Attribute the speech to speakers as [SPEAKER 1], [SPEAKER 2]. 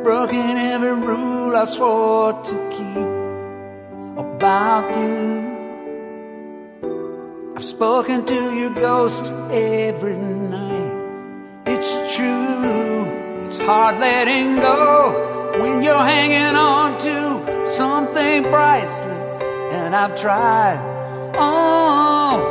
[SPEAKER 1] broken every rule I swore to keep about you. I've spoken to your ghost every night. It's true, it's hard letting go when you're hanging on to something priceless. And I've tried, oh,